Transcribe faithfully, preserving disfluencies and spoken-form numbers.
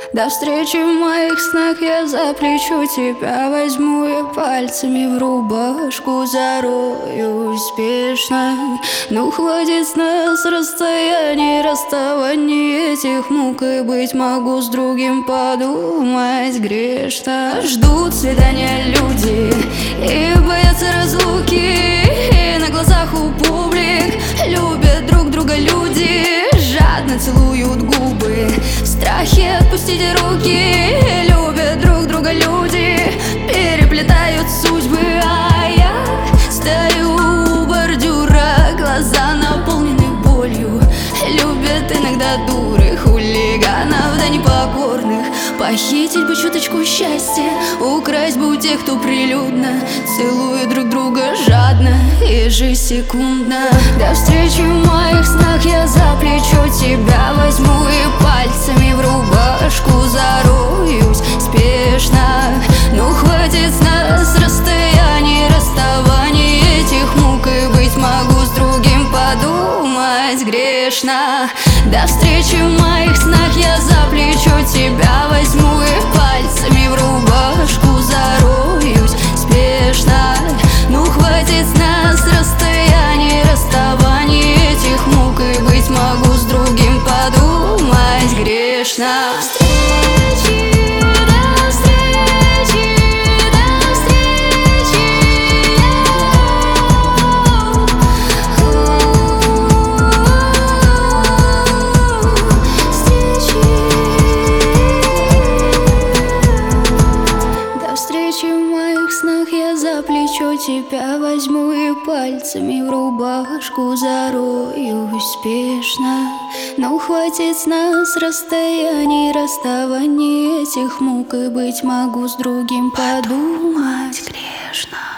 До встречи в моих снах я за плечо тебя возьму, я пальцами в рубашку зароюсь спешно. Ну хватит с нас расстояний, расставаний этих мук, и быть могу с другим подумать грешно. Ждут свидания люди и боятся разлуки, и на глазах у публик любят друг друга люди, жадно целуют губы, в страхе отпустить руки. Любят друг друга люди, переплетают судьбы, а я стою у бордюра, глаза наполнены болью. Любят иногда дуры, хулиганов да непокорных. Похитить бы чуточку счастья, украсть бы у тех, кто прилюдно целует друг друга жадно, ежесекундно. До встречи в моих снах я за плечо тебя возьму, и пальцами в рубашку зароюсь спешно. Ну хватит с нас расстояний, расставаний этих мук, и быть могу с другим подумать грешно. До встречи в моих снах я за плечо тебя возьму, и пальцами в рубашку зароюсь спешно. Ну хватит с нас расстояний, расставаний этих мук, и быть могу с другим подумать грешно. За плечо тебя возьму, и пальцами в рубашку зароюсь спешно. Ну хватит с нас расстояний, расставаний этих мук, и быть могу с другим подумать грешно.